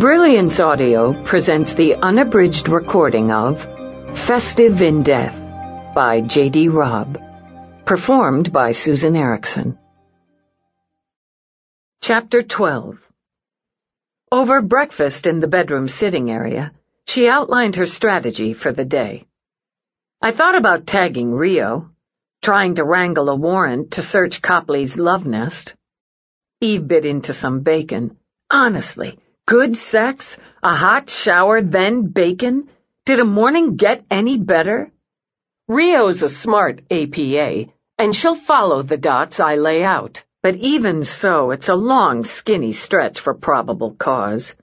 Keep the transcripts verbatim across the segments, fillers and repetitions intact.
Brilliance Audio presents the unabridged recording of Festive in Death by J D Robb, performed by Susan Erickson. Chapter twelve. Over breakfast in the bedroom sitting area, she outlined her strategy for the day. I thought about tagging Rio, trying to wrangle a warrant to search Copley's love nest. Eve bit into some bacon. Honestly, good sex, a hot shower, then bacon? Did a morning get any better? Rio's a smart A P A, and she'll follow the dots I lay out, but even so, it's a long, skinny stretch for probable cause.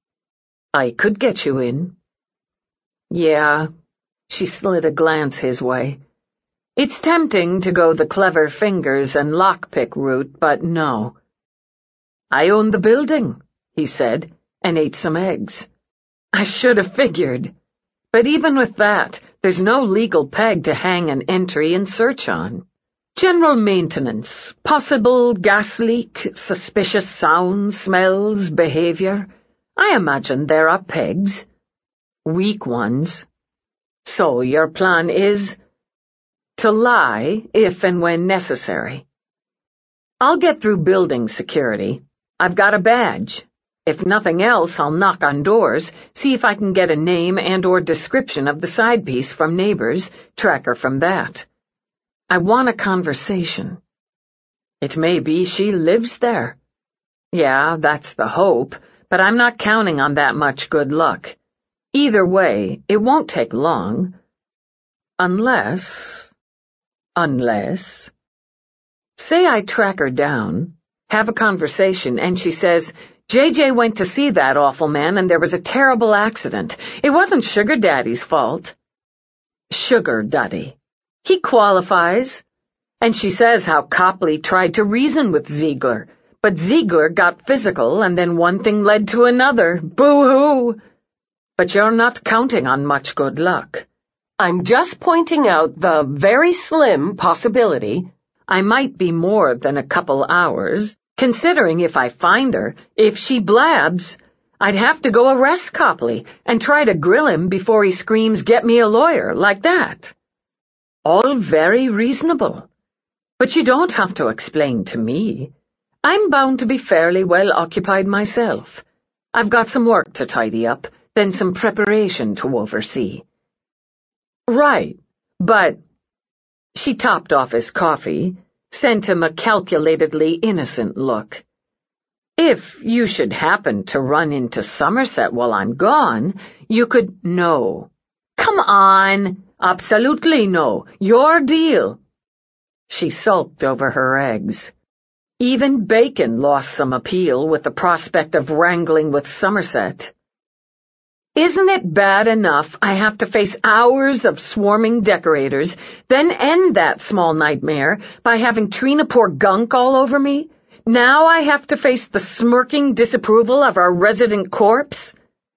I could get you in. Yeah, she slid a glance his way. It's tempting to go the clever fingers and lockpick route, but no. I own the building, he said, and ate some eggs. I should have figured. But even with that, there's no legal peg to hang an entry and search on. General maintenance, possible gas leak, suspicious sounds, smells, behavior. I imagine there are pegs. Weak ones. So your plan is to lie if and when necessary. I'll get through building security. I've got a badge. If nothing else, I'll knock on doors, see if I can get a name and or description of the side piece from neighbors, track her from that. I want a conversation. It may be she lives there. Yeah, that's the hope, but I'm not counting on that much good luck. Either way, it won't take long. Unless... Unless... Say I track her down, have a conversation, and she says, J J went to see that awful man and there was a terrible accident. It wasn't Sugar Daddy's fault. Sugar Daddy. He qualifies. And she says how Copley tried to reason with Ziegler, but Ziegler got physical and then one thing led to another. Boo-hoo! But you're not counting on much good luck. I'm just pointing out the very slim possibility I might be more than a couple hours. Considering if I find her, if she blabs, I'd have to go arrest Copley and try to grill him before he screams, "Get me a lawyer," like that. All very reasonable. But you don't have to explain to me. I'm bound to be fairly well occupied myself. I've got some work to tidy up, then some preparation to oversee. Right, but... She topped off his coffee, sent him a calculatedly innocent look. If you should happen to run into Somerset while I'm gone, you could... No. Come on! Absolutely no. Your deal. She sulked over her eggs. Even bacon lost some appeal with the prospect of wrangling with Somerset. Isn't it bad enough I have to face hours of swarming decorators, then end that small nightmare by having Trina pour gunk all over me? Now I have to face the smirking disapproval of our resident corpse?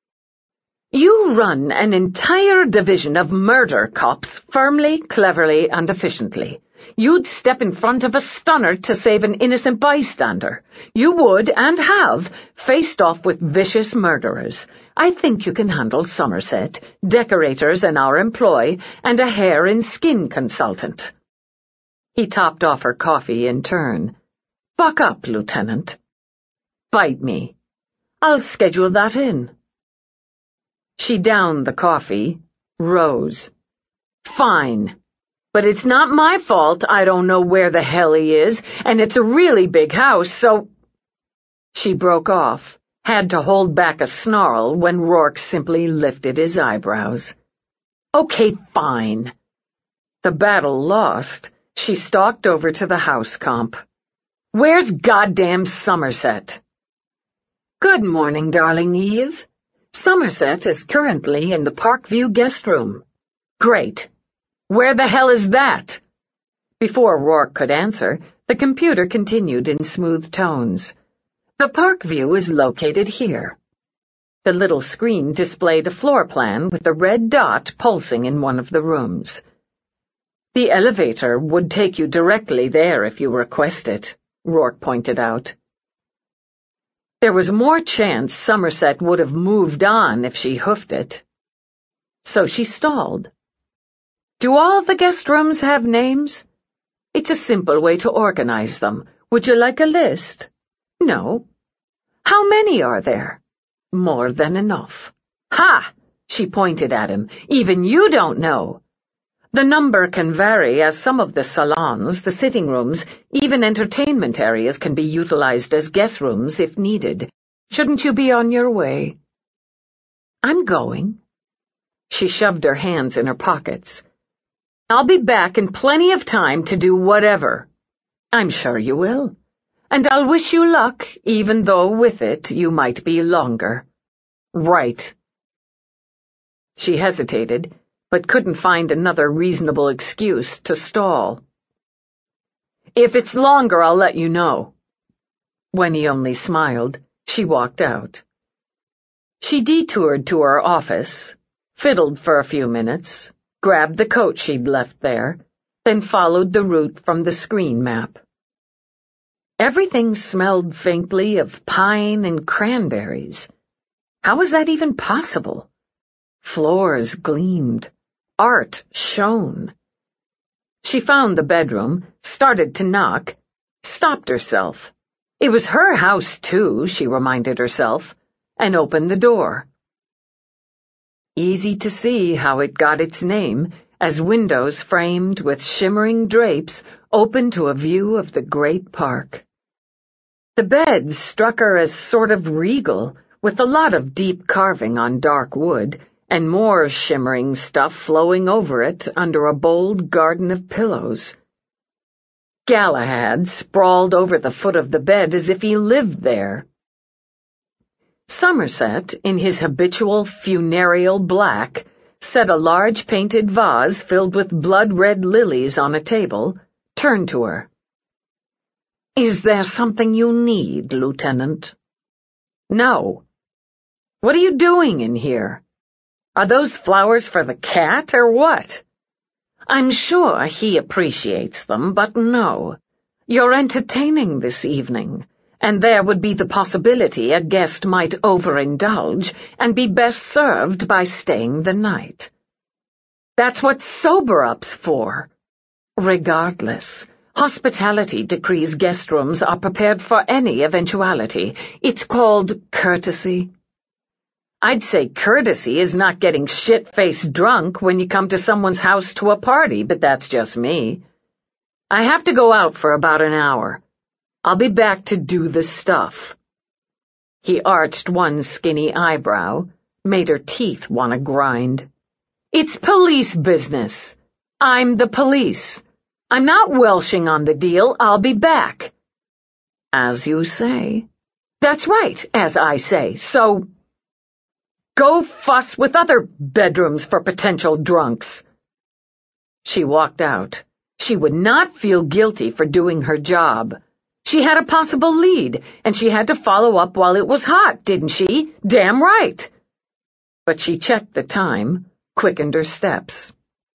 You run an entire division of murder cops firmly, cleverly, and efficiently. You'd step in front of a stunner to save an innocent bystander. You would, and have, faced off with vicious murderers. I think you can handle Somerset, decorators in our employ, and a hair and skin consultant. He topped off her coffee in turn. Buck up, Lieutenant. Bite me. I'll schedule that in. She downed the coffee, rose. Fine. But it's not my fault I don't know where the hell he is, and it's a really big house, so... She broke off, had to hold back a snarl when Rourke simply lifted his eyebrows. Okay, fine. The battle lost, she stalked over to the house comp. Where's goddamn Somerset? Good morning, darling Eve. Somerset is currently in the Parkview guest room. Great. Where the hell is that? Before Rourke could answer, the computer continued in smooth tones. The Parkview is located here. The little screen displayed a floor plan with a red dot pulsing in one of the rooms. The elevator would take you directly there if you request it, Rourke pointed out. There was more chance Somerset would have moved on if she hoofed it. So she stalled. Do all the guest rooms have names? It's a simple way to organize them. Would you like a list? No. How many are there? More than enough. Ha! She pointed at him. Even you don't know. The number can vary, as some of the salons, the sitting rooms, even entertainment areas can be utilized as guest rooms if needed. Shouldn't you be on your way? I'm going. She shoved her hands in her pockets. I'll be back in plenty of time to do whatever. I'm sure you will. And I'll wish you luck, even though with it you might be longer. Right. She hesitated, but couldn't find another reasonable excuse to stall. If it's longer, I'll let you know. When he only smiled, she walked out. She detoured to her office, fiddled for a few minutes, grabbed the coat she'd left there, then followed the route from the screen map. Everything smelled faintly of pine and cranberries. How was that even possible? Floors gleamed. Art shone. She found the bedroom, started to knock, stopped herself. It was her house, too, she reminded herself, and opened the door. Easy to see how it got its name, as windows framed with shimmering drapes opened to a view of the great park. The bed struck her as sort of regal, with a lot of deep carving on dark wood, and more shimmering stuff flowing over it under a bold garden of pillows. Galahad sprawled over the foot of the bed as if he lived there. Somerset, in his habitual funereal black, set a large painted vase filled with blood-red lilies on a table, turned to her. Is there something you need, Lieutenant? No. What are you doing in here? Are those flowers for the cat, or what? I'm sure he appreciates them, but no. You're entertaining this evening, and there would be the possibility a guest might overindulge and be best served by staying the night. That's what sober-up's for. Regardless, hospitality decrees guest rooms are prepared for any eventuality. It's called courtesy. I'd say courtesy is not getting shit-faced drunk when you come to someone's house to a party, but that's just me. I have to go out for about an hour. I'll be back to do the stuff. He arched one skinny eyebrow, made her teeth want to grind. It's police business. I'm the police. I'm not welshing on the deal. I'll be back. As you say. That's right, as I say, so... Go fuss with other bedrooms for potential drunks. She walked out. She would not feel guilty for doing her job. She had a possible lead, and she had to follow up while it was hot, didn't she? Damn right. But she checked the time, quickened her steps.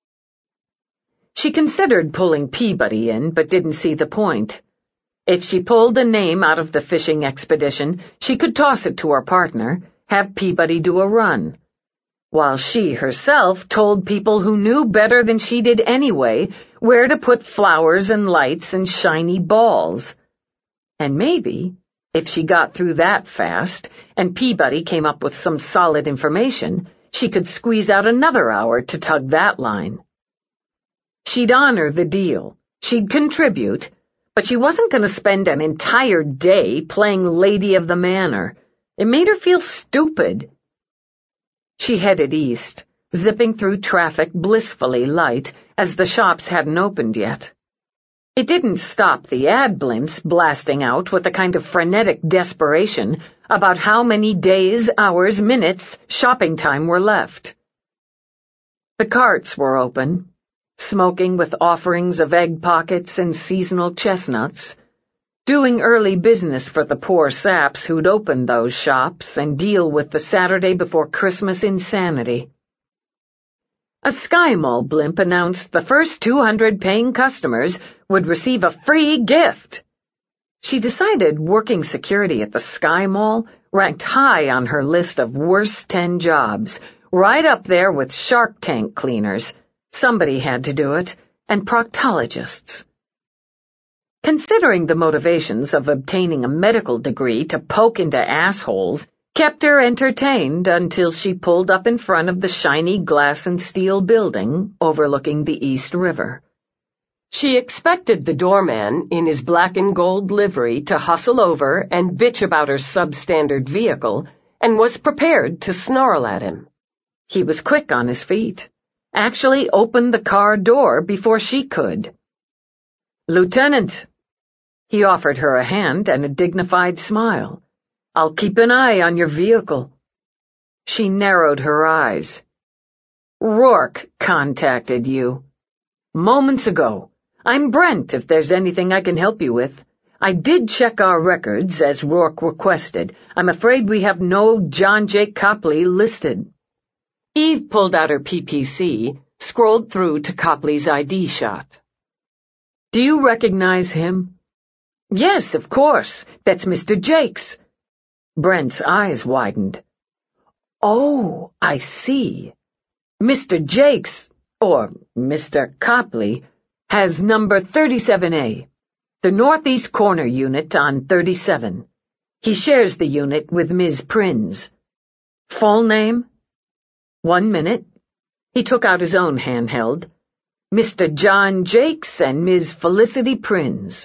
She considered pulling Peabody in, but didn't see the point. If she pulled a name out of the fishing expedition, she could toss it to her partner, have Peabody do a run, while she herself told people who knew better than she did anyway where to put flowers and lights and shiny balls. And maybe, if she got through that fast, and Peabody came up with some solid information, she could squeeze out another hour to tug that line. She'd honor the deal, she'd contribute, but she wasn't going to spend an entire day playing Lady of the Manor. It made her feel stupid. She headed east, zipping through traffic blissfully light, as the shops hadn't opened yet. It didn't stop the ad blimps blasting out with a kind of frenetic desperation about how many days, hours, minutes, shopping time were left. The carts were open, smoking with offerings of egg pockets and seasonal chestnuts, doing early business for the poor saps who'd open those shops and deal with the Saturday before Christmas insanity. A Sky Mall blimp announced the first two hundred paying customers would receive a free gift. She decided working security at the Sky Mall ranked high on her list of worst ten jobs, right up there with Shark Tank cleaners. Somebody had to do it, and proctologists. Considering the motivations of obtaining a medical degree to poke into assholes kept her entertained until she pulled up in front of the shiny glass and steel building overlooking the East River. She expected the doorman in his black and gold livery to hustle over and bitch about her substandard vehicle and was prepared to snarl at him. He was quick on his feet, actually opened the car door before she could. "Lieutenant." He offered her a hand and a dignified smile. "I'll keep an eye on your vehicle." She narrowed her eyes. "Rourke contacted you. Moments ago. I'm Brent, if there's anything I can help you with. I did check our records, as Rourke requested. I'm afraid we have no John Jake Copley listed." Eve pulled out her P P C, scrolled through to Copley's I D shot. "Do you recognize him?" "Yes, of course. That's Mister Jakes." Brent's eyes widened. "Oh, I see. Mister Jakes, or Mister Copley, has number thirty-seven A, the northeast corner unit on thirty-seven. He shares the unit with Miz Prinz. Full name?" "One minute." He took out his own handheld. "Mister John Jakes and Miz Felicity Prinz."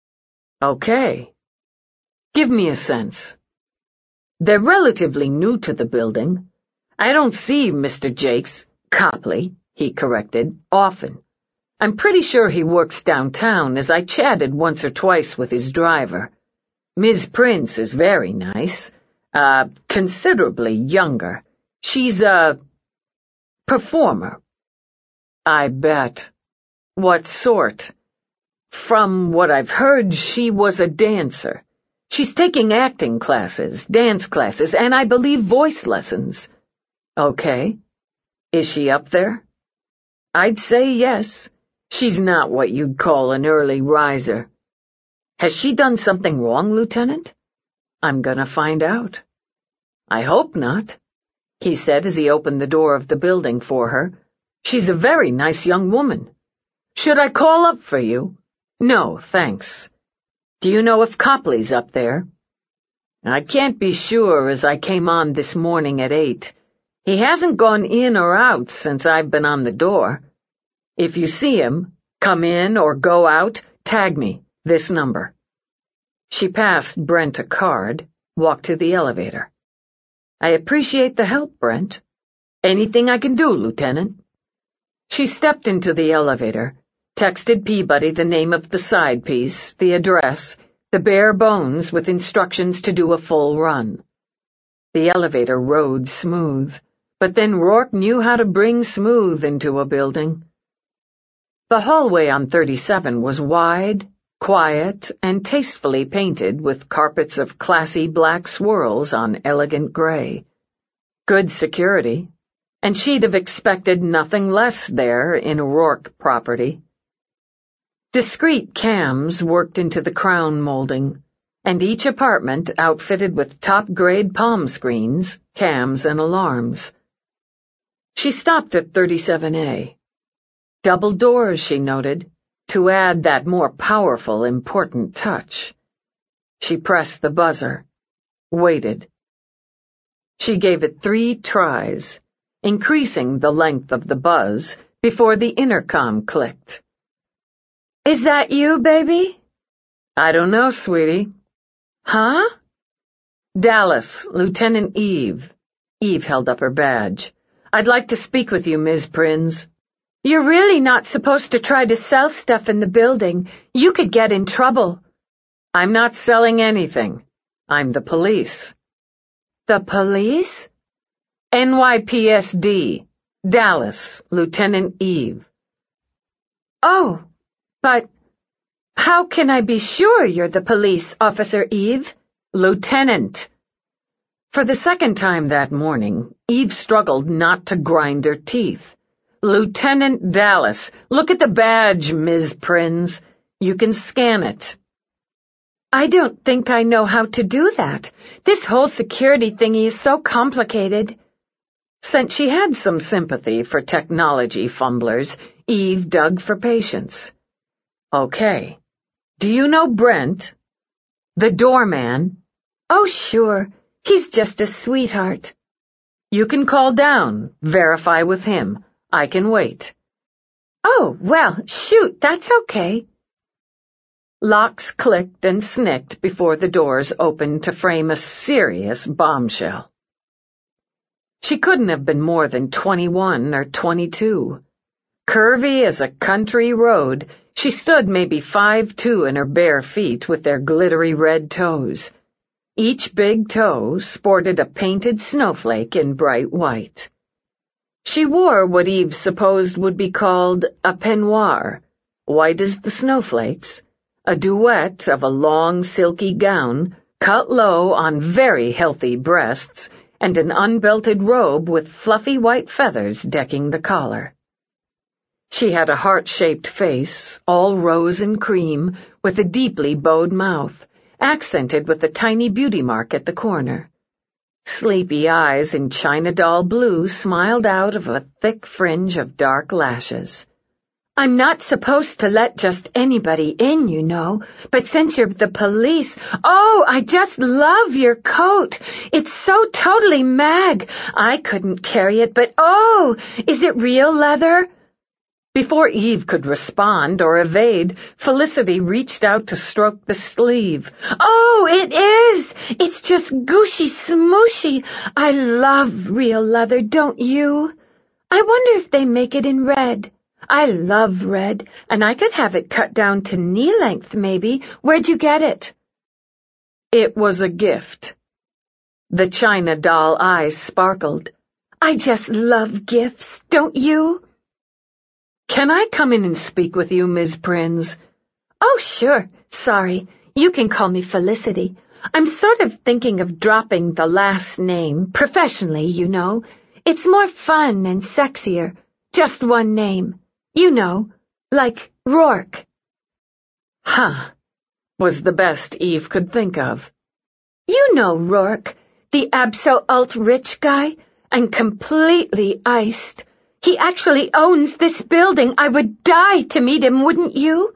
"Okay. Give me a sense." "They're relatively new to the building. I don't see Mister Jakes, Copley," he corrected, "often. I'm pretty sure he works downtown, as I chatted once or twice with his driver. Miz Prinz is very nice, uh, considerably younger. She's a performer." "I bet. What sort?" "From what I've heard, she was a dancer. She's taking acting classes, dance classes, and I believe voice lessons." "Okay. Is she up there?" "I'd say yes. She's not what you'd call an early riser." "Has she done something wrong, Lieutenant?" "I'm gonna find out." "I hope not," he said as he opened the door of the building for her. "She's a very nice young woman. Should I call up for you?" "No, thanks. Do you know if Copley's up there?" "I can't be sure, as I came on this morning at eight. He hasn't gone in or out since I've been on the door. If you see him, come in or go out, tag me, this number." She passed Brent a card, walked to the elevator. "I appreciate the help, Brent. Anything I can do, Lieutenant?" She stepped into the elevator, texted Peabody the name of the side piece, the address, the bare bones with instructions to do a full run. The elevator rode smooth, but then Rourke knew how to bring smooth into a building. The hallway on thirty-seven was wide, quiet, and tastefully painted with carpets of classy black swirls on elegant gray. Good security, and she'd have expected nothing less there in a Rourke property. Discreet cams worked into the crown molding, and each apartment outfitted with top-grade palm screens, cams, and alarms. She stopped at thirty-seven A. Double doors, she noted, to add that more powerful, important touch. She pressed the buzzer, waited. She gave it three tries, increasing the length of the buzz before the intercom clicked. "Is that you, baby?" "I don't know, sweetie." "Huh?" "Dallas, Lieutenant Eve." Eve held up her badge. "I'd like to speak with you, Miz Prinz." "You're really not supposed to try to sell stuff in the building. You could get in trouble." "I'm not selling anything. I'm the police." "The police?" "N Y P S D. Dallas, Lieutenant Eve." "Oh, but how can I be sure you're the police, Officer Eve?" "Lieutenant." For the second time that morning, Eve struggled not to grind her teeth. "Lieutenant Dallas, look at the badge, Miz Prinz. You can scan it." I don't think I know how to do that. This whole security thingy is so complicated. Since she had some sympathy for technology fumblers, Eve dug for patience. Okay. Do you know Brent? The doorman? Oh, sure. He's just a sweetheart. You can call down, verify with him. I can wait. Oh, well, shoot, that's okay. Locks clicked and snicked before the doors opened to frame a serious bombshell. She couldn't have been more than twenty-one or twenty-two. Curvy as a country road, she stood maybe five two in her bare feet with their glittery red toes. Each big toe sported a painted snowflake in bright white. She wore what Eve supposed would be called a peignoir, white as the snowflakes, a duet of a long silky gown cut low on very healthy breasts, and an unbelted robe with fluffy white feathers decking the collar. She had a heart-shaped face, all rose and cream, with a deeply bowed mouth, accented with a tiny beauty mark at the corner. Sleepy eyes in china doll blue smiled out of a thick fringe of dark lashes. I'm not supposed to let just anybody in, you know, but since you're the police— Oh, I just love your coat. It's so totally mag. I couldn't carry it, but oh, is it real leather? Before Eve could respond or evade, Felicity reached out to stroke the sleeve. Oh, it is! It's just gooshy smooshy. I love real leather, don't you? I wonder if they make it in red. I love red, and I could have it cut down to knee length, maybe. Where'd you get it? It was a gift. The china doll eyes sparkled. I just love gifts, don't you? Can I come in and speak with you, Miz Prinz? Oh, sure. Sorry. You can call me Felicity. I'm sort of thinking of dropping the last name, professionally, you know. It's more fun and sexier. Just one name. You know, like Rourke. Huh, was the best Eve could think of. You know Rourke, the abso-ult-rich guy, and completely iced. He actually owns this building. I would die to meet him, wouldn't you?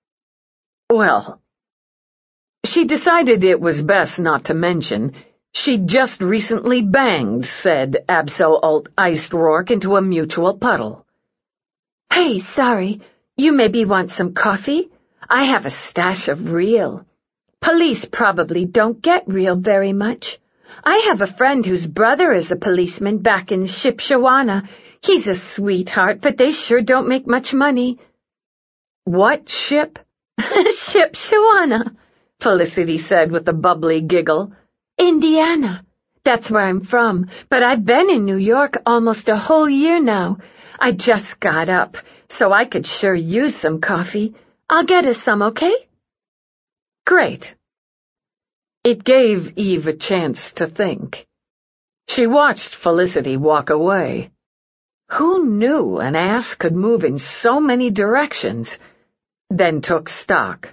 Well, she decided it was best not to mention she'd just recently banged said abso-ult-iced Rourke into a mutual puddle. Hey, sorry, you maybe want some coffee? I have a stash of real. Police probably don't get real very much. I have a friend whose brother is a policeman back in Shipshawana. He's a sweetheart, but they sure don't make much money. What ship? Shipshawana, Felicity said with a bubbly giggle. Indiana. That's where I'm from, but I've been in New York almost a whole year now. I just got up, so I could sure use some coffee. I'll get us some, okay? Great. It gave Eve a chance to think. She watched Felicity walk away. Who knew an ass could move in so many directions? Then took stock.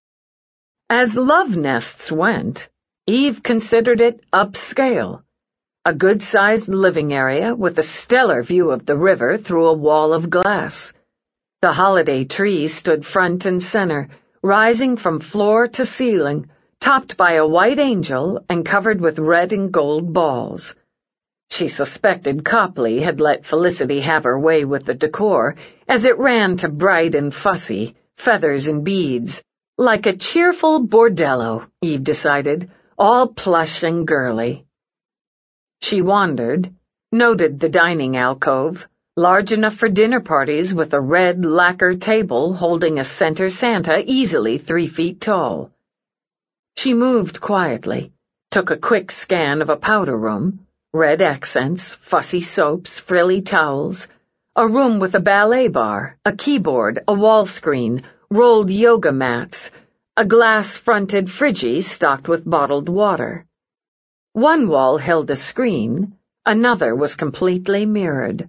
As love nests went, Eve considered it upscale. A good-sized living area with a stellar view of the river through a wall of glass. The holiday tree stood front and center, rising from floor to ceiling, topped by a white angel and covered with red and gold balls. She suspected Copley had let Felicity have her way with the decor, as it ran to bright and fussy, feathers and beads, like a cheerful bordello, Eve decided, all plush and girly. She wandered, noted the dining alcove, large enough for dinner parties with a red lacquer table holding a center Santa easily three feet tall. She moved quietly, took a quick scan of a powder room, red accents, fussy soaps, frilly towels, a room with a ballet bar, a keyboard, a wall screen, rolled yoga mats, a glass-fronted Friggy stocked with bottled water. One wall held a screen, another was completely mirrored.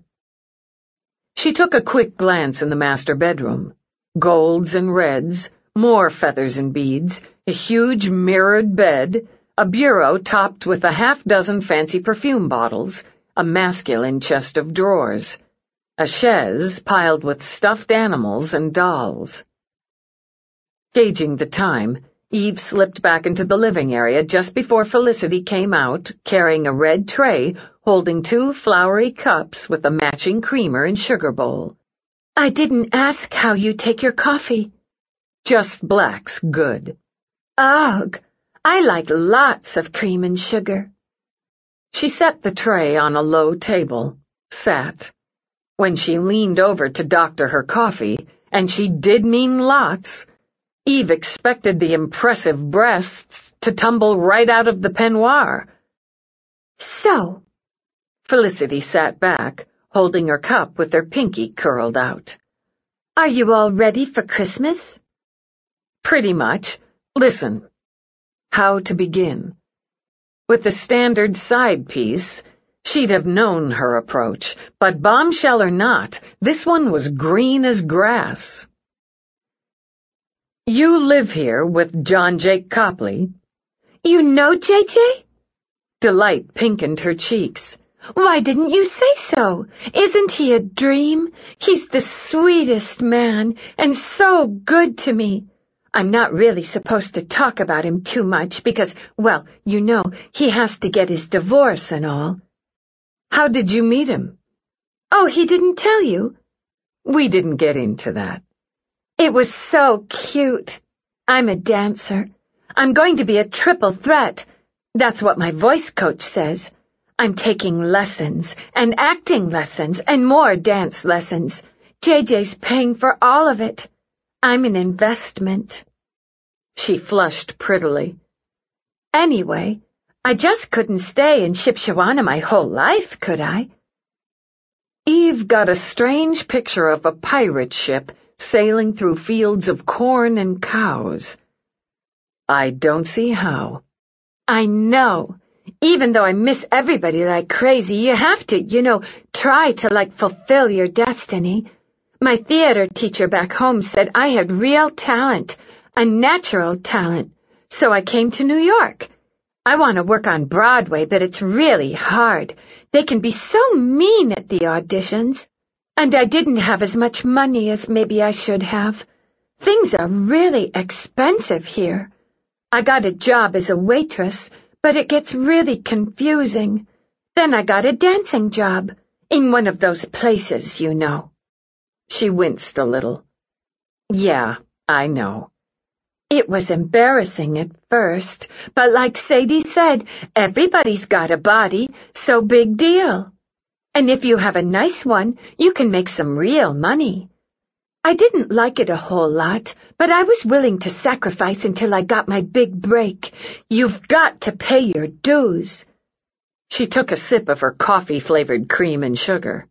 She took a quick glance in the master bedroom. Golds and reds, more feathers and beads, a huge mirrored bed, a bureau topped with a half dozen fancy perfume bottles, a masculine chest of drawers, a chaise piled with stuffed animals and dolls. Gauging the time, Eve slipped back into the living area just before Felicity came out, carrying a red tray holding two flowery cups with a matching creamer and sugar bowl. "I didn't ask how you take your coffee." "Just black's good." "Ugh, I like lots of cream and sugar." She set the tray on a low table, sat. When she leaned over to doctor her coffee, and she did mean lots, Eve expected the impressive breasts to tumble right out of the peignoir. "So," Felicity sat back, holding her cup with her pinky curled out. "Are you all ready for Christmas?" "Pretty much. Listen. How to begin?" With the standard side piece, she'd have known her approach, but bombshell or not, this one was green as grass. "You live here with John Jake Copley?" "You know J J?" Delight pinkened her cheeks. "Why didn't you say so? Isn't he a dream? He's the sweetest man, and so good to me. I'm not really supposed to talk about him too much because, well, you know, he has to get his divorce and all." "How did you meet him?" "Oh, he didn't tell you?" "We didn't get into that." "It was so cute. I'm a dancer. I'm going to be a triple threat. That's what my voice coach says. I'm taking lessons, and acting lessons, and more dance lessons. J J's paying for all of it. I'm an investment." She flushed prettily. "Anyway, I just couldn't stay in Shipshawana my whole life, could I?" Eve got a strange picture of a pirate ship sailing through fields of corn and cows. "I don't see how." "I know. Even though I miss everybody like crazy, you have to, you know, try to, like, fulfill your destiny. My theater teacher back home said I had real talent, a natural talent, so I came to New York. I want to work on Broadway, but it's really hard. They can be so mean at the auditions. And I didn't have as much money as maybe I should have. Things are really expensive here. I got a job as a waitress, but it gets really confusing. Then I got a dancing job, in one of those places, you know." She winced a little. "Yeah, I know." "It was embarrassing at first, but like Sadie said, everybody's got a body, so big deal. And if you have a nice one, you can make some real money. I didn't like it a whole lot, but I was willing to sacrifice until I got my big break. You've got to pay your dues." She took a sip of her coffee-flavored cream and sugar.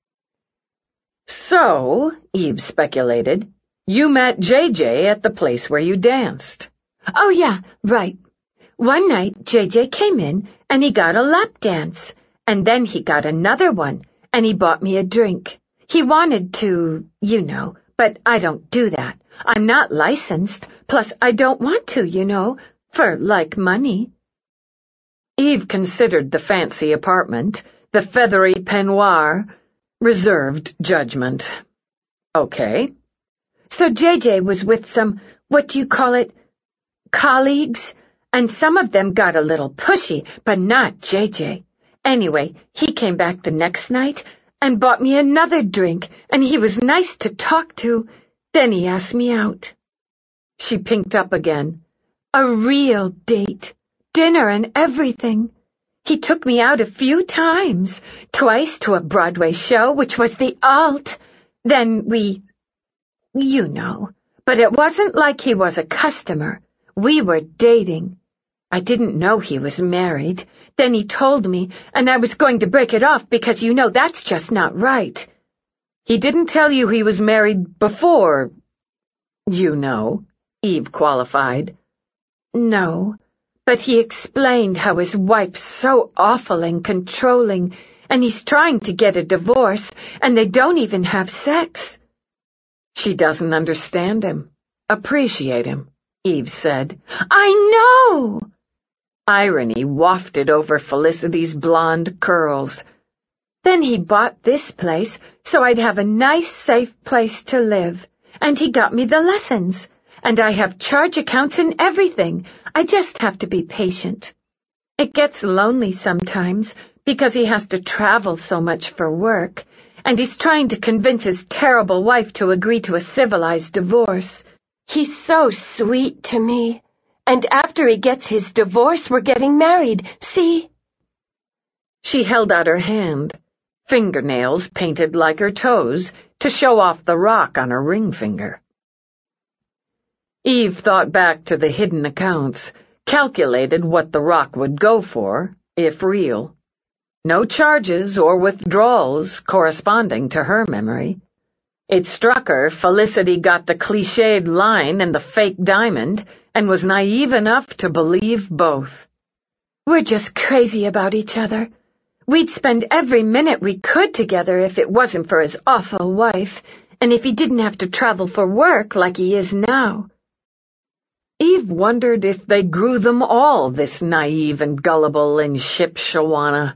"So," Eve speculated, "you met J J at the place where you danced." "Oh, yeah, right. One night J J came in and he got a lap dance. And then he got another one, and he bought me a drink. He wanted to, you know, but I don't do that. I'm not licensed, plus I don't want to, you know, for, like, money." Eve considered the fancy apartment, the feathery peignoir, reserved judgment. "Okay." "So J J was with some, what do you call it, colleagues, and some of them got a little pushy, but not J J. Anyway, he came back the next night and bought me another drink, and he was nice to talk to. Then he asked me out." She pinked up again. "A real date. Dinner and everything. He took me out a few times, twice to a Broadway show, which was the alt. Then we... you know. But it wasn't like he was a customer. We were dating. I didn't know he was married. Then he told me, and I was going to break it off because, you know, that's just not right." "He didn't tell you he was married before, you know," Eve qualified. "No, but he explained how his wife's so awful and controlling, and he's trying to get a divorce, and they don't even have sex." She doesn't understand him, appreciate him. Eve said. I know! Irony wafted over Felicity's blonde curls. Then he bought this place so I'd have a nice, safe place to live. And he got me the lessons. And I have charge accounts and everything. I just have to be patient. It gets lonely sometimes because he has to travel so much for work. And he's trying to convince his terrible wife to agree to a civilized divorce. He's so sweet to me. And after he gets his divorce, we're getting married. See? She held out her hand, fingernails painted like her toes, to show off the rock on her ring finger. Eve thought back to the hidden accounts, calculated what the rock would go for, if real. No charges or withdrawals corresponding to her memory. It struck her Felicity got the cliched line and the fake diamond, and was naive enough to believe both. We're just crazy about each other. We'd spend every minute we could together if it wasn't for his awful wife, and if he didn't have to travel for work like he is now. Eve wondered if they grew them all this naive and gullible in Shipshawana.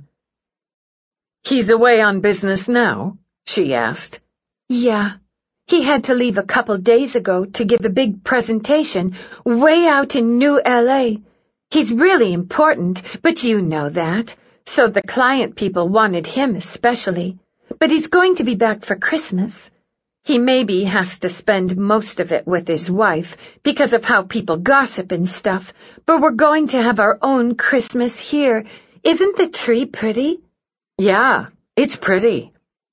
He's away on business now? She asked. Yeah. He had to leave a couple days ago to give a big presentation way out in New L A. He's really important, but you know that. So the client people wanted him especially. But he's going to be back for Christmas. He maybe has to spend most of it with his wife because of how people gossip and stuff, but we're going to have our own Christmas here. Isn't the tree pretty? Yeah, it's pretty.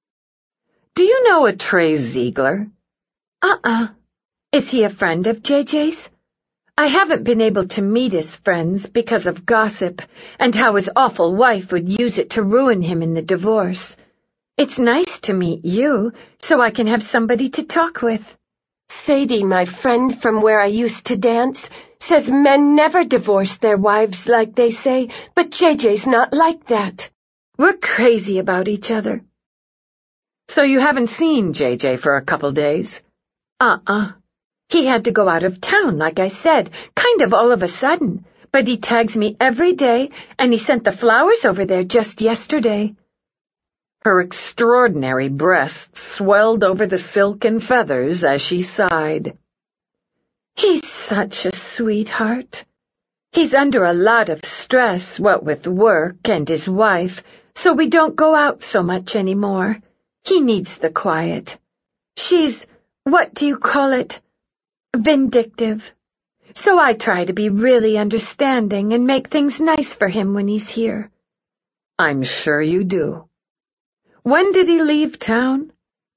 Do you know a Trey Ziegler? Uh-uh. Is he a friend of J J's? I haven't been able to meet his friends because of gossip and how his awful wife would use it to ruin him in the divorce. It's nice to meet you, so I can have somebody to talk with. Sadie, my friend from where I used to dance, says men never divorce their wives like they say, but J J's not like that. We're crazy about each other. So you haven't seen J J for a couple days? Uh-uh. He had to go out of town, like I said, kind of all of a sudden, but he tags me every day, and he sent the flowers over there just yesterday. Her extraordinary breasts swelled over the silk and feathers as she sighed. He's such a sweetheart. He's under a lot of stress, what with work and his wife, so we don't go out so much anymore. He needs the quiet. She's, what do you call it? Vindictive. So I try to be really understanding and make things nice for him when he's here. I'm sure you do. When did he leave town?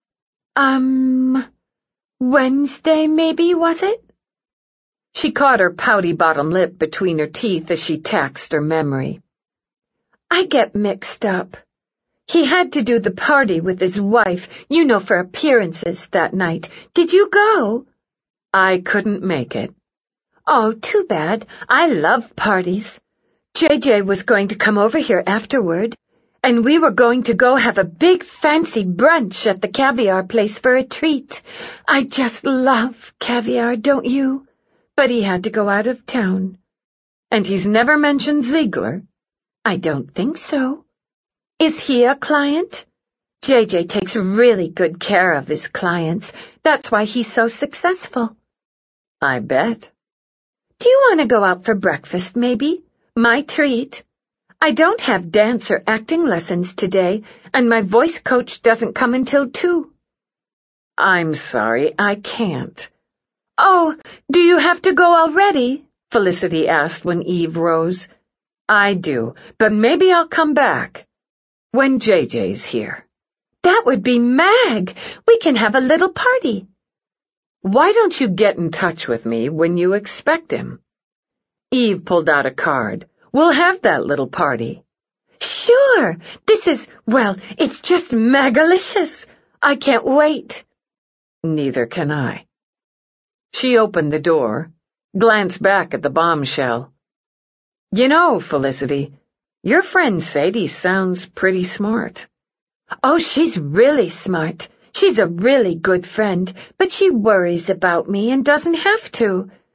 Um, Wednesday maybe, was it? She caught her pouty bottom lip between her teeth as she taxed her memory. I get mixed up. He had to do the party with his wife, you know, for appearances that night. Did you go? I couldn't make it. Oh, too bad. I love parties. J J was going to come over here afterward, and we were going to go have a big fancy brunch at the caviar place for a treat. I just love caviar, don't you? But he had to go out of town. And he's never mentioned Ziegler? I don't think so. Is he a client? J J takes really good care of his clients. That's why he's so successful. I bet. Do you want to go out for breakfast, maybe? My treat. I don't have dance or acting lessons today, and my voice coach doesn't come until two. I'm sorry, I can't. Oh, do you have to go already? Felicity asked when Eve rose. I do, but maybe I'll come back. When J J's here. That would be mag! We can have a little party. Why don't you get in touch with me when you expect him? Eve pulled out a card. We'll have that little party. Sure! This is, well, it's just magalicious. I can't wait. Neither can I. She opened the door, glanced back at the bombshell. You know, Felicity, your friend Sadie sounds pretty smart. Oh, she's really smart. She's a really good friend, but she worries about me and doesn't have to.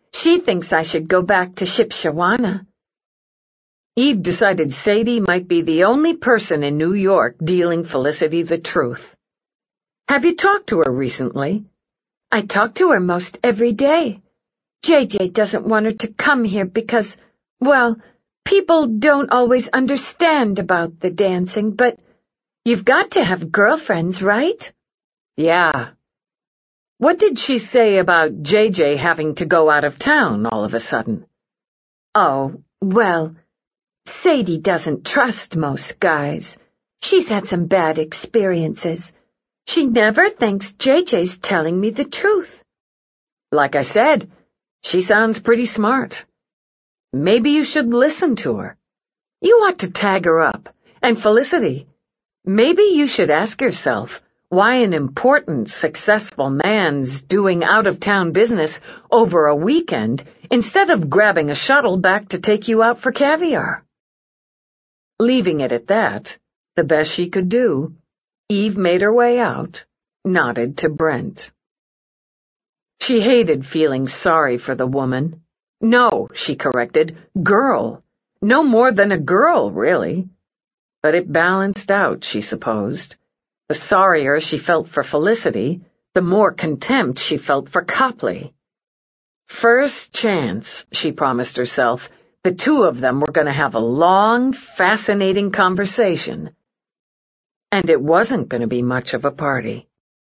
She thinks I should go back to Shipshawana. Eve decided Sadie might be the only person in New York dealing Felicity the truth. Have you talked to her recently? I talk to her most every day. J J doesn't want her to come here because, well, people don't always understand about the dancing, but you've got to have girlfriends, right? Yeah. What did she say about J J having to go out of town all of a sudden? Oh, well, Sadie doesn't trust most guys. She's had some bad experiences. She never thinks J J's telling me the truth. Like I said, she sounds pretty smart. Maybe you should listen to her. You ought to tag her up. And Felicity, maybe you should ask yourself why an important, successful man's doing out-of-town business over a weekend instead of grabbing a shuttle back to take you out for caviar. Leaving it at that, the best she could do, Eve made her way out, nodded to Brent. She hated feeling sorry for the woman. No, she corrected, girl. No more than a girl, really. But it balanced out, she supposed. The sorrier she felt for Felicity, the more contempt she felt for Copley. First chance, she promised herself, the two of them were going to have a long, fascinating conversation. And it wasn't going to be much of a party.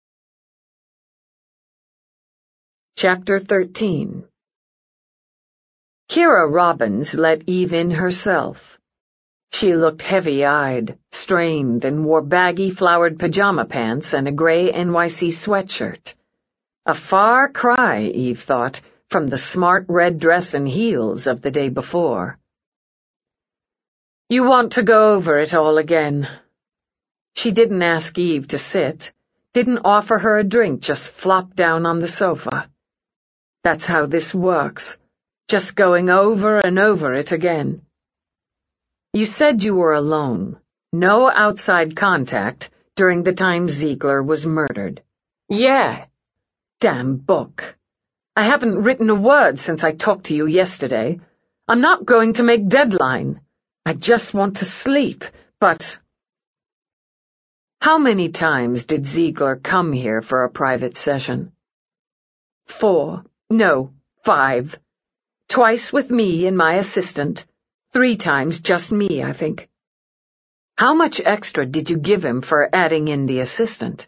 Chapter thirteen. Kira Robbins let Eve in herself. She looked heavy-eyed, strained, and wore baggy flowered pajama pants and a gray N Y C sweatshirt. A far cry, Eve thought, from the smart red dress and heels of the day before. You want to go over it all again. She didn't ask Eve to sit, didn't offer her a drink, just flopped down on the sofa. That's how this works, just going over and over it again. You said you were alone, no outside contact, during the time Ziegler was murdered. Yeah. Damn book. I haven't written a word since I talked to you yesterday. I'm not going to make deadline. I just want to sleep, but... How many times did Ziegler come here for a private session? Four. No, five. Twice with me and my assistant. Three times just me, I think. How much extra did you give him for adding in the assistant?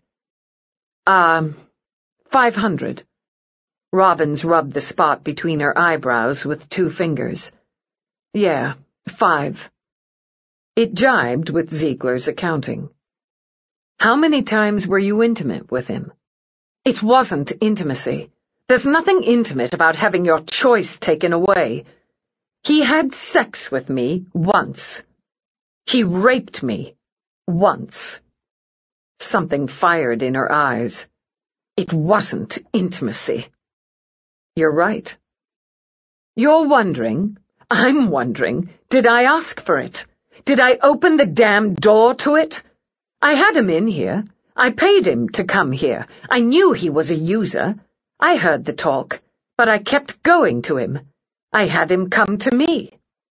Um, five hundred. Robbins rubbed the spot between her eyebrows with two fingers. Yeah, five. It jibed with Ziegler's accounting. How many times were you intimate with him? It wasn't intimacy. There's nothing intimate about having your choice taken away. He had sex with me once. He raped me once. Something fired in her eyes. It wasn't intimacy. You're right. You're wondering, I'm wondering, did I ask for it? Did I open the damn door to it? I had him in here. I paid him to come here. I knew he was a user. I heard the talk, but I kept going to him. I had him come to me.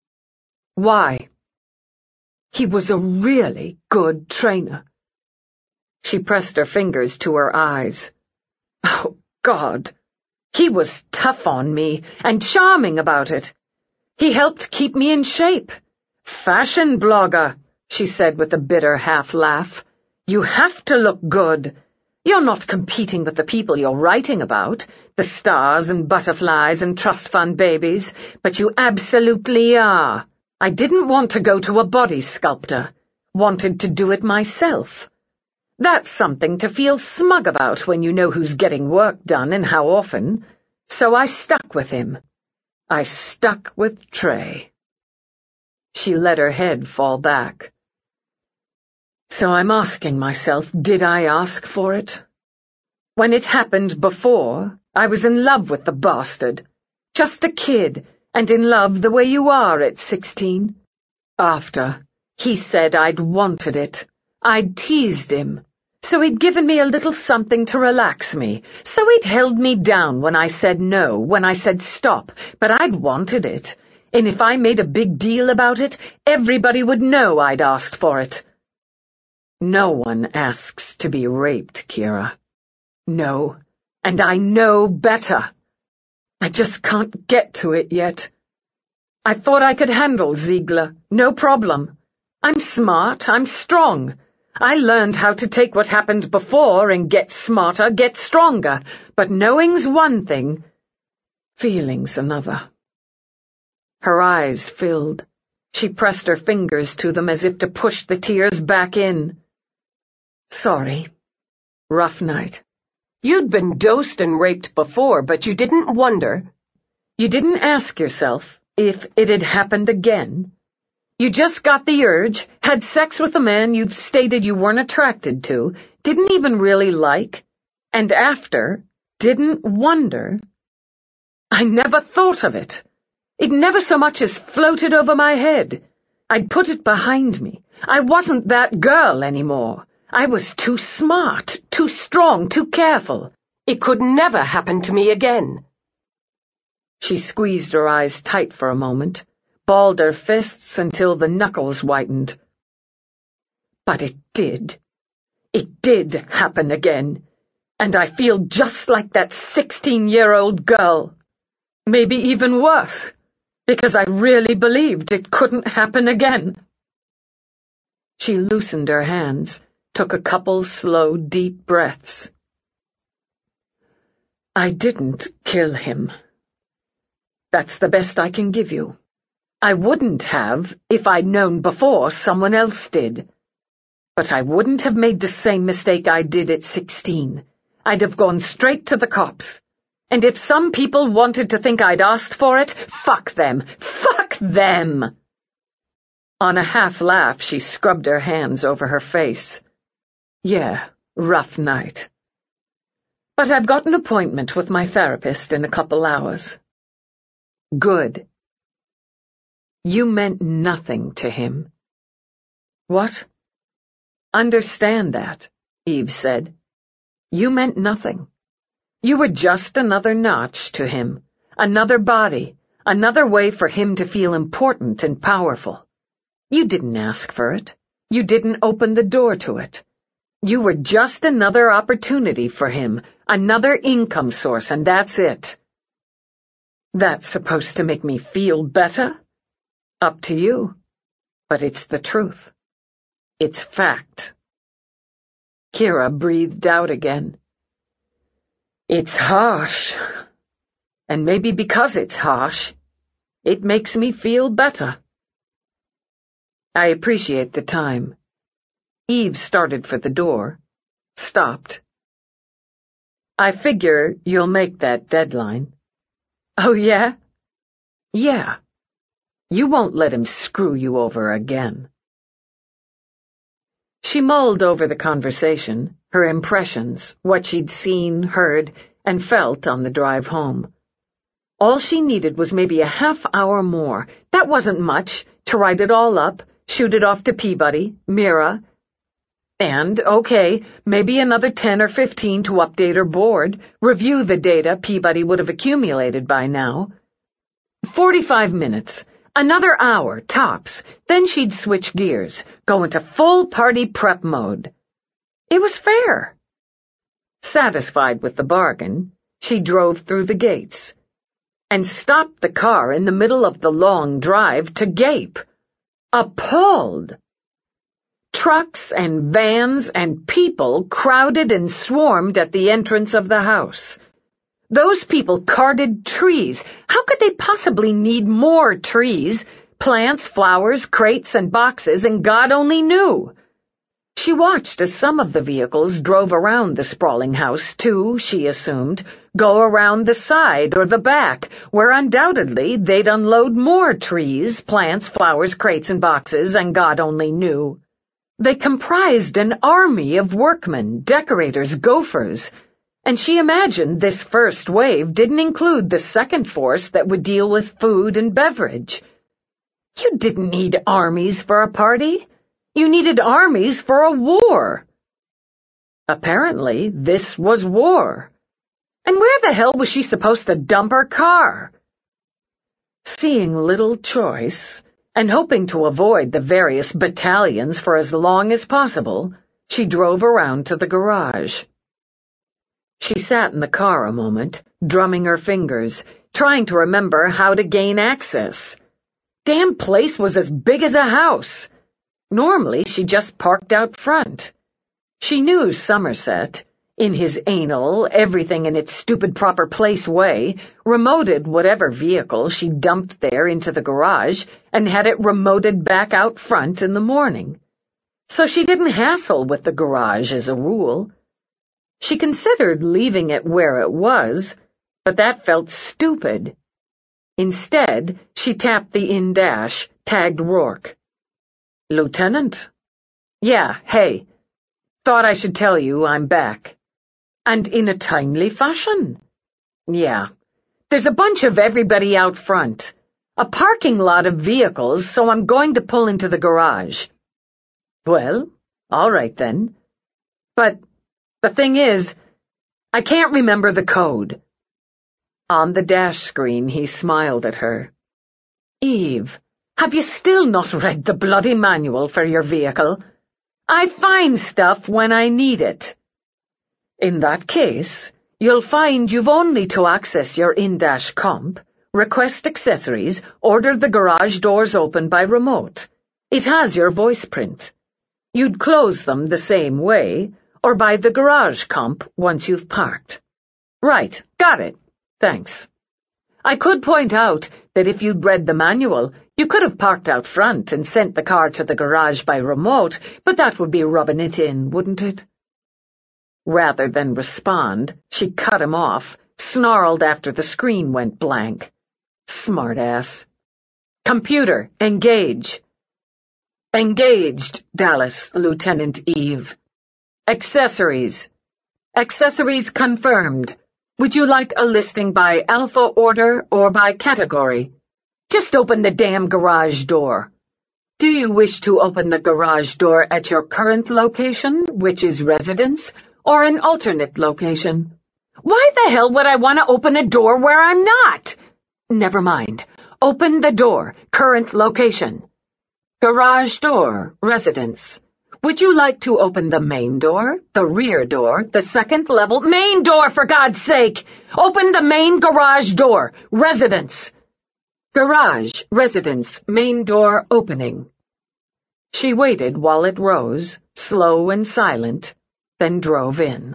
Why? He was a really good trainer. She pressed her fingers to her eyes. Oh, God. He was tough on me and charming about it. He helped keep me in shape. Fashion blogger, she said with a bitter half-laugh. You have to look good. You're not competing with the people you're writing about, the stars and butterflies and trust fund babies, but you absolutely are. I didn't want to go to a body sculptor. Wanted to do it myself. That's something to feel smug about when you know who's getting work done and how often. So I stuck with him. I stuck with Trey. She let her head fall back. So I'm asking myself, did I ask for it? When it happened before, I was in love with the bastard. Just a kid, and in love the way you are at sixteen. After, he said I'd wanted it. I'd teased him. So he'd given me a little something to relax me. So he'd held me down when I said no, when I said stop, but I'd wanted it. And if I made a big deal about it, everybody would know I'd asked for it. No one asks to be raped, Kira. No, and I know better. I just can't get to it yet. I thought I could handle Ziegler, no problem. I'm smart, I'm strong. I learned how to take what happened before and get smarter, get stronger. But knowing's one thing, feeling's another. Her eyes filled. She pressed her fingers to them as if to push the tears back in. Sorry. Rough night. You'd been dosed and raped before, but you didn't wonder. You didn't ask yourself if it had happened again. You just got the urge, had sex with a man you've stated you weren't attracted to, didn't even really like, and after, didn't wonder. I never thought of it. It never so much as floated over my head. I'd put it behind me. I wasn't that girl anymore. I was too smart, too strong, too careful. It could never happen to me again. She squeezed her eyes tight for a moment, balled her fists until the knuckles whitened. But it did. It did happen again, and I feel just like that sixteen-year-old girl. Maybe even worse, because I really believed it couldn't happen again. She loosened her hands, took a couple slow, deep breaths. I didn't kill him. That's the best I can give you. I wouldn't have if I'd known before someone else did. But I wouldn't have made the same mistake I did at sixteen. I'd have gone straight to the cops. And if some people wanted to think I'd asked for it, fuck them. Fuck them! On a half laugh, she scrubbed her hands over her face. Yeah, rough night. But I've got an appointment with my therapist in a couple hours. Good. You meant nothing to him. What? Understand that, Eve said. You meant nothing. You were just another notch to him, another body, another way for him to feel important and powerful. You didn't ask for it. You didn't open the door to it. You were just another opportunity for him, another income source, and that's it. That's supposed to make me feel better? Up to you. But it's the truth. It's fact. Kira breathed out again. It's harsh. And maybe because it's harsh, it makes me feel better. I appreciate the time. Eve started for the door, stopped. I figure you'll make that deadline. Oh, yeah? Yeah. You won't let him screw you over again. She mulled over the conversation, her impressions, what she'd seen, heard, and felt on the drive home. All she needed was maybe a half hour more. That wasn't much, to write it all up, shoot it off to Peabody, Mira, and, okay, maybe another ten or fifteen to update her board, review the data Peabody would have accumulated by now. Forty-five minutes. Another hour, tops. Then she'd switch gears, go into full party prep mode. It was fair. Satisfied with the bargain, she drove through the gates and stopped the car in the middle of the long drive to gape, appalled. Trucks and vans and people crowded and swarmed at the entrance of the house. Those people carted trees. How could they possibly need more trees? Plants, flowers, crates, and boxes, and God only knew. She watched as some of the vehicles drove around the sprawling house, too, she assumed, go around the side or the back, where undoubtedly they'd unload more trees, plants, flowers, crates, and boxes, and God only knew. They comprised an army of workmen, decorators, gophers, and she imagined this first wave didn't include the second force that would deal with food and beverage. You didn't need armies for a party. You needed armies for a war. Apparently, this was war. And where the hell was she supposed to dump her car? Seeing little choice, and hoping to avoid the various battalions for as long as possible, she drove around to the garage. She sat in the car a moment, drumming her fingers, trying to remember how to gain access. Damn place was as big as a house. Normally, she just parked out front. She knew Somerset, in his anal, everything in its stupid proper place way, remoted whatever vehicle she dumped there into the garage and had it remoted back out front in the morning. So she didn't hassle with the garage as a rule. She considered leaving it where it was, but that felt stupid. Instead, she tapped the in-dash, tagged Rourke. "Lieutenant?" "Yeah, hey. Thought I should tell you I'm back." "And in a timely fashion." "Yeah. There's a bunch of everybody out front. A parking lot of vehicles, so I'm going to pull into the garage." "Well, all right then. But the thing is, I can't remember the code." On the dash screen, he smiled at her. "Eve, have you still not read the bloody manual for your vehicle? I find stuff when I need it." "In that case, you'll find you've only to access your in-dash comp, request accessories, order the garage doors open by remote. It has your voice print. You'd close them the same way, or by the garage comp once you've parked." "Right, got it. Thanks. I could point out that if you'd read the manual, you could have parked out front and sent the car to the garage by remote, but that would be rubbing it in, wouldn't it?" Rather than respond, she cut him off, snarled after the screen went blank. Smartass. "Computer, engage." "Engaged, Dallas, Lieutenant Eve." "Accessories." "Accessories confirmed. Would you like a listing by alpha order or by category?" "Just open the damn garage door." "Do you wish to open the garage door at your current location, which is residence, or an alternate location?" "Why the hell would I want to open a door where I'm not?" "Never mind. Open the door, current location." "Garage door, residence. Would you like to open the main door, the rear door, the second level—" "Main door, for God's sake! Open the main garage door, residence." "Garage, residence, main door opening." She waited while it rose, slow and silent, then drove in.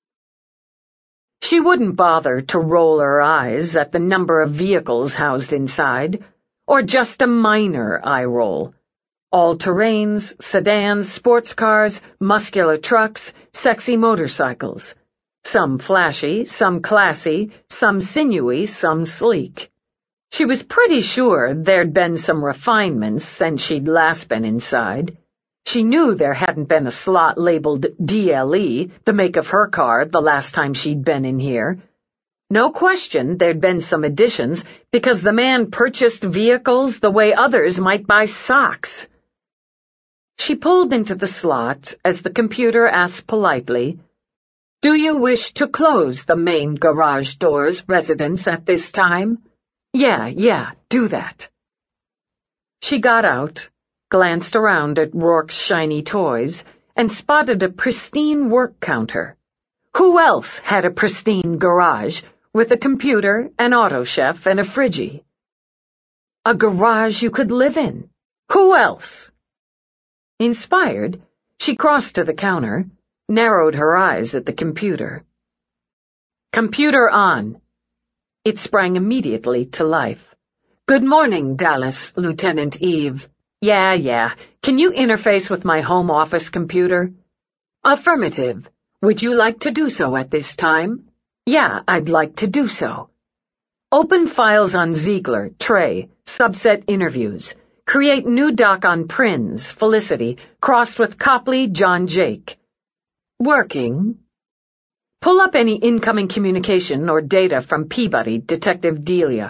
She wouldn't bother to roll her eyes at the number of vehicles housed inside, or just a minor eye roll. All-terrains, sedans, sports cars, muscular trucks, sexy motorcycles. Some flashy, some classy, some sinewy, some sleek. She was pretty sure there'd been some refinements since she'd last been inside. She knew there hadn't been a slot labeled D L E, the make of her car, the last time she'd been in here. No question there'd been some additions, because the man purchased vehicles the way others might buy socks. She pulled into the slot as the computer asked politely, "Do you wish to close the main garage doors, residence, at this time?" "Yeah, yeah, do that." She got out, glanced around at Rourke's shiny toys, and spotted a pristine work counter. Who else had a pristine garage, with a computer, an auto chef, and a fridgie? A garage you could live in. Who else? Inspired, she crossed to the counter, narrowed her eyes at the computer. "Computer on." It sprang immediately to life. "Good morning, Dallas, Lieutenant Eve." "Yeah, yeah. Can you interface with my home office computer?" "Affirmative. Would you like to do so at this time?" "Yeah, I'd like to do so." "Open files on Ziegler, Trey, subset interviews. Create new doc on Prins, Felicity, crossed with Copley, John Jake." "Working." "Pull up any incoming communication or data from Peabody, Detective Delia."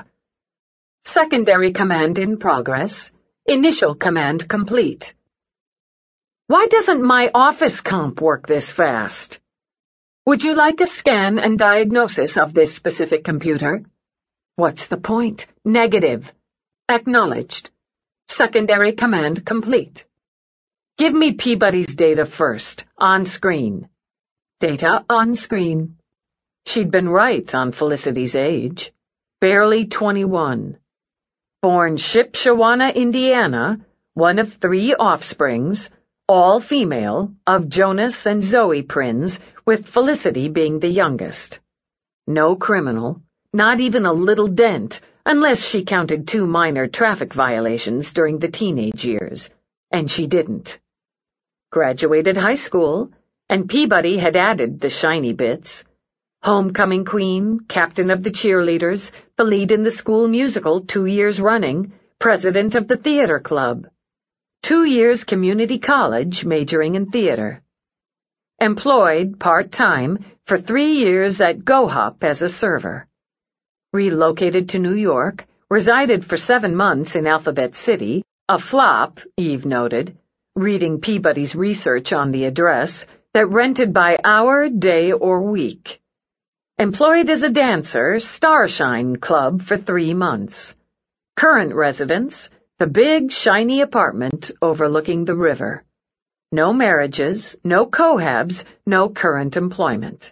"Secondary command in progress. Initial command complete." Why doesn't my office comp work this fast? Would you like a scan and diagnosis of this specific computer? What's the point? Negative. Acknowledged. Secondary command complete. Give me Peabody's data first, on screen. Data on screen. She'd been right on Felicity's age. Barely twenty-one. Born Shipshawana, Indiana, one of three offsprings, all female, of Jonas and Zoe Prinz, with Felicity being the youngest. No criminal, not even a little dent, unless she counted two minor traffic violations during the teenage years, and she didn't. Graduated high school, and Peabody had added the shiny bits. Homecoming queen, captain of the cheerleaders, the lead in the school musical two years running, president of the theater club. Two years community college majoring in theater. Employed part-time for three years at GoHop as a server. Relocated to New York, resided for seven months in Alphabet City, a flop, Eve noted, reading Peabody's research on the address, that rented by hour, day, or week. Employed as a dancer, Starshine Club for three months. Current residence, the big, shiny apartment overlooking the river. No marriages, no cohabs, no current employment.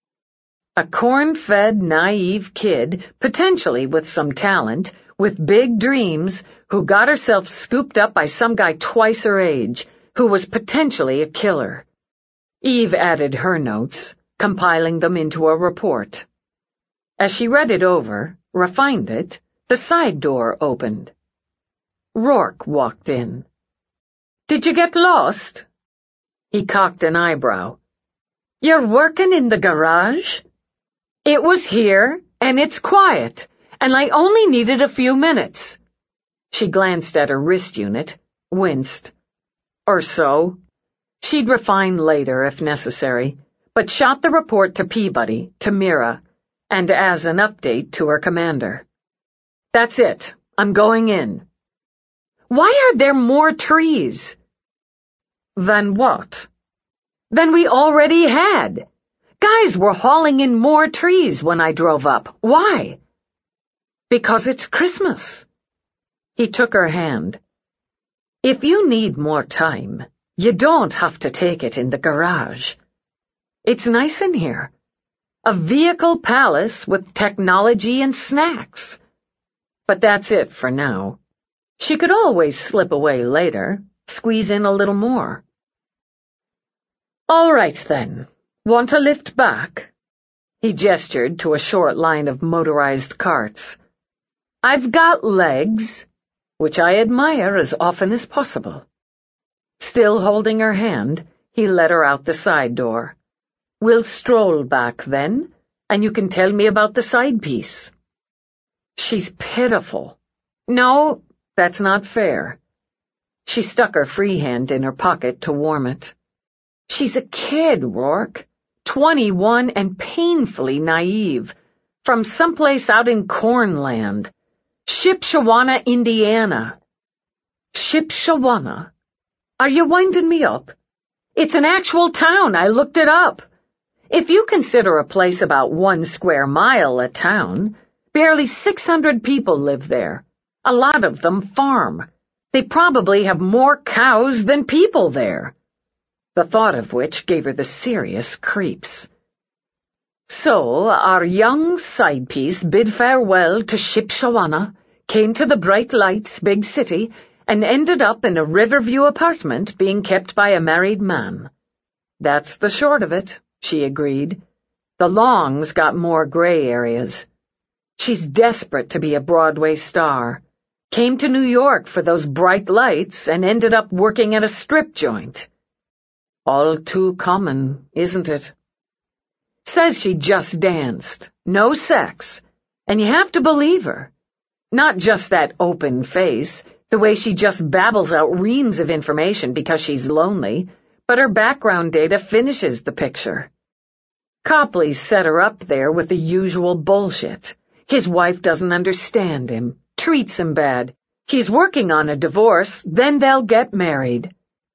A corn-fed, naive kid, potentially with some talent, with big dreams, who got herself scooped up by some guy twice her age, who was potentially a killer. Eve added her notes, compiling them into a report. As she read it over, refined it, the side door opened. Rourke walked in. "Did you get lost?" He cocked an eyebrow. "You're working in the garage?" "It was here, and it's quiet, and I only needed a few minutes." She glanced at her wrist unit, winced. Or so. She'd refine later if necessary, but shot the report to Peabody, to Mira, and as an update to her commander. "That's it. I'm going in." "Why are there more trees?" "Than what?" "Than we already had. Guys were hauling in more trees when I drove up. Why?" "Because it's Christmas." He took her hand. "If you need more time, you don't have to take it in the garage. It's nice in here. A vehicle palace with technology and snacks. But that's it for now. She could always slip away later, squeeze in a little more." "All right, then. Want a lift back?" He gestured to a short line of motorized carts. "I've got legs," which I admire as often as possible. Still holding her hand, he led her out the side door. "We'll stroll back, then, and you can tell me about the side piece." "She's pitiful." "No, that's not fair." She stuck her free hand in her pocket to warm it. "She's a kid, Rourke. Twenty-one and painfully naive. From someplace out in Cornland. Shipshawana, Indiana." "Shipshawana? Are you winding me up? It's an actual town. I looked it up. If you consider a place about one square mile a town, barely six hundred people live there. A lot of them farm. They probably have more cows than people there." The thought of which gave her the serious creeps. "So our young side piece bid farewell to Shipshawana, came to the bright lights big city, and ended up in a Riverview apartment being kept by a married man." "That's the short of it," she agreed. "The longs got more gray areas. She's desperate to be a Broadway star. Came to New York for those bright lights and ended up working at a strip joint. All too common, isn't it? Says she just danced. No sex. And you have to believe her. Not just that open face, the way she just babbles out reams of information because she's lonely, but her background data finishes the picture. Copley set her up there with the usual bullshit. His wife doesn't understand him, treats him bad. He's working on a divorce, then they'll get married.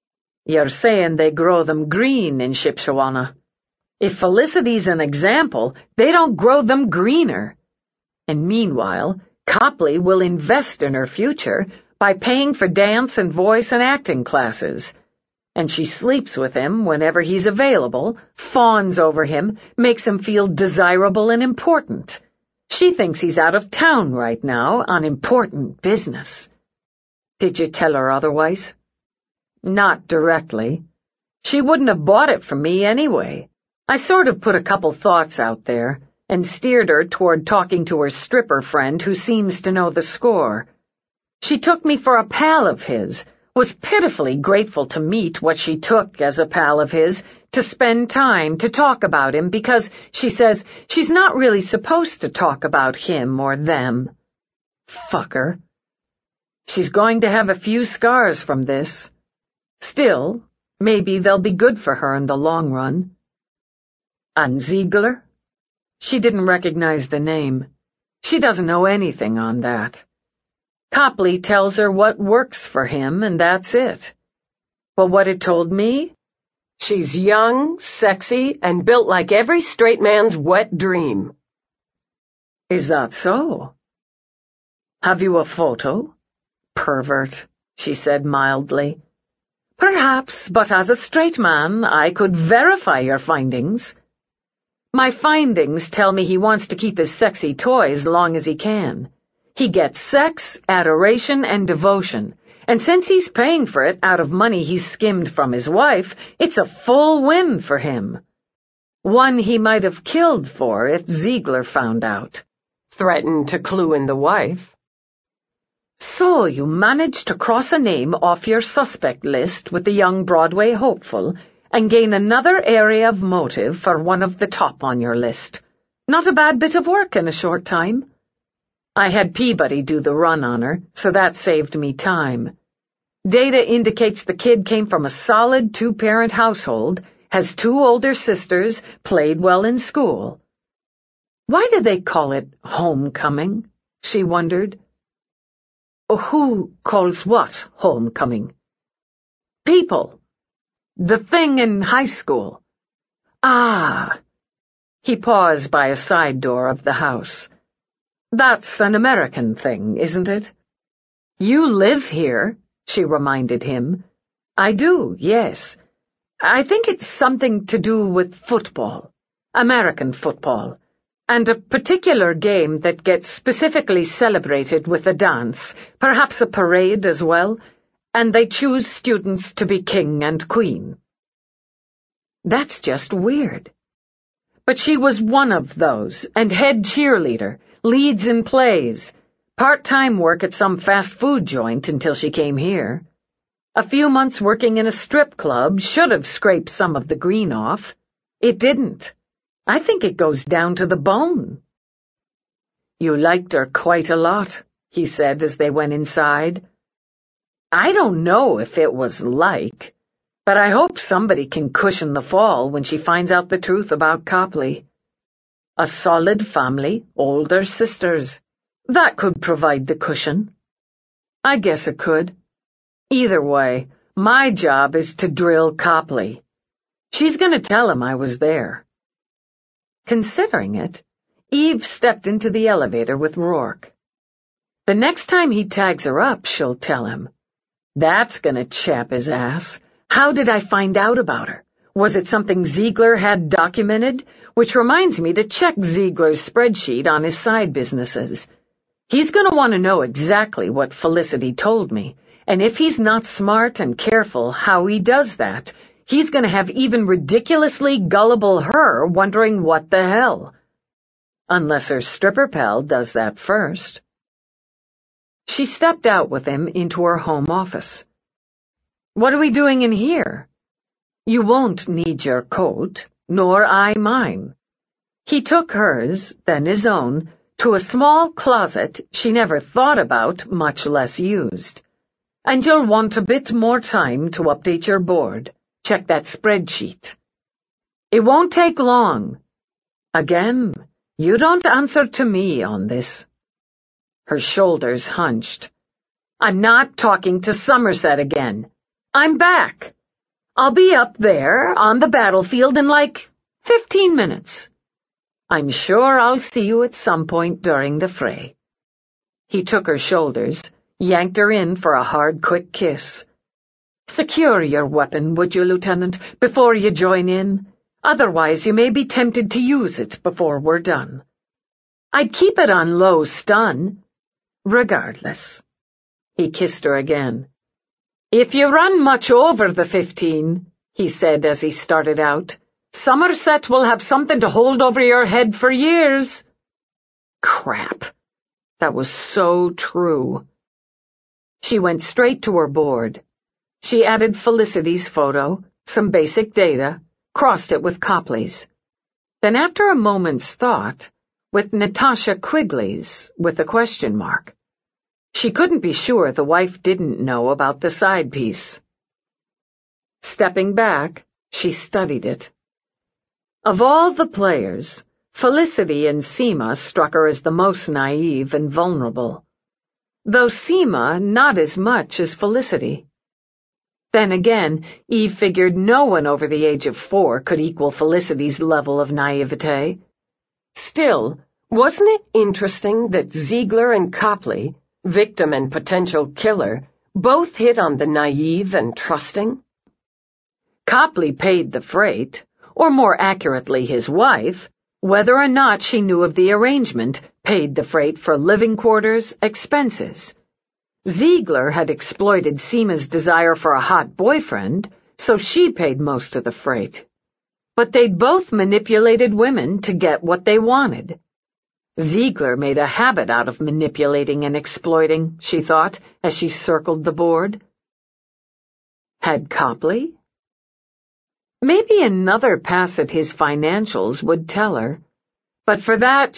You're saying they grow them green in Shipshawana. If Felicity's an example, they don't grow them greener. And meanwhile, Copley will invest in her future by paying for dance and voice and acting classes. And she sleeps with him whenever he's available, fawns over him, makes him feel desirable and important. She thinks he's out of town right now on important business. Did you tell her otherwise? Not directly. She wouldn't have bought it from me anyway. I sort of put a couple thoughts out there and steered her toward talking to her stripper friend who seems to know the score. She took me for a pal of his, was pitifully grateful to meet what she took as a pal of his, to spend time to talk about him because, she says, she's not really supposed to talk about him or them. Fucker. She's going to have a few scars from this. Still, maybe they'll be good for her in the long run. And Ziegler? She didn't recognize the name. She doesn't know anything on that. Copley tells her what works for him, and that's it. But what it told me? She's young, sexy, and built like every straight man's wet dream. Is that so? Have you a photo? Pervert, she said mildly. Perhaps, but as a straight man, I could verify your findings. My findings tell me he wants to keep his sexy toy as long as he can. He gets sex, adoration, and devotion, and since he's paying for it out of money he's skimmed from his wife, it's a full win for him. One he might have killed for if Ziegler found out. Threatened to clue in the wife. So you managed to cross a name off your suspect list with the young Broadway hopeful and gain another area of motive for one of the top on your list. Not a bad bit of work in a short time. I had Peabody do the run on her, so that saved me time. Data indicates the kid came from a solid two-parent household, has two older sisters, played well in school. Why do they call it homecoming? She wondered. Who calls what homecoming? People. The thing in high school. Ah. He paused by a side door of the house. That's an American thing, isn't it? You live here, she reminded him. I do, yes. I think it's something to do with football. American football. And a particular game that gets specifically celebrated with a dance, perhaps a parade as well, and they choose students to be king and queen. That's just weird. But she was one of those, and head cheerleader, leads in plays, part-time work at some fast food joint until she came here. A few months working in a strip club should have scraped some of the green off. It didn't. I think it goes down to the bone. You liked her quite a lot, he said as they went inside. I don't know if it was like, but I hope somebody can cushion the fall when she finds out the truth about Copley. A solid family, older sisters. That could provide the cushion. I guess it could. Either way, my job is to drill Copley. She's going to tell him I was there. Considering it, Eve stepped into the elevator with Rourke. The next time he tags her up, she'll tell him. That's going to chap his ass. How did I find out about her? Was it something Ziegler had documented? Which reminds me to check Ziegler's spreadsheet on his side businesses. He's going to want to know exactly what Felicity told me, and if he's not smart and careful how he does that, he's going to have even ridiculously gullible her wondering what the hell. Unless her stripper pal does that first. She stepped out with him into her home office. What are we doing in here? You won't need your coat, nor I mine. He took hers, then his own, to a small closet she never thought about, much less used. And you'll want a bit more time to update your board. Check that spreadsheet. It won't take long. Again, you don't answer to me on this. Her shoulders hunched. I'm not talking to Somerset again. I'm back. I'll be up there on the battlefield in like fifteen minutes. I'm sure I'll see you at some point during the fray." He took her shoulders, yanked her in for a hard, quick kiss. "Secure your weapon, would you, Lieutenant, before you join in? Otherwise you may be tempted to use it before we're done." "I'd keep it on low stun." "Regardless." He kissed her again. "If you run much over the fifteen," he said as he started out, "Somerset will have something to hold over your head for years." Crap. That was so true. She went straight to her board. She added Felicity's photo, some basic data, crossed it with Copley's. Then after a moment's thought, with Natasha Quigley's, with a question mark. She couldn't be sure the wife didn't know about the side piece. Stepping back, she studied it. Of all the players, Felicity and Seema struck her as the most naive and vulnerable, though Seema not as much as Felicity. Then again, Eve figured no one over the age of four could equal Felicity's level of naivete. Still, wasn't it interesting that Ziegler and Copley, victim and potential killer, both hit on the naive and trusting? Copley paid the freight, or more accurately his wife, whether or not she knew of the arrangement, paid the freight for living quarters, expenses. Ziegler had exploited Seema's desire for a hot boyfriend, so she paid most of the freight. But they'd both manipulated women to get what they wanted. Ziegler made a habit out of manipulating and exploiting, she thought, as she circled the board. Had Copley? Maybe another pass at his financials would tell her, but for that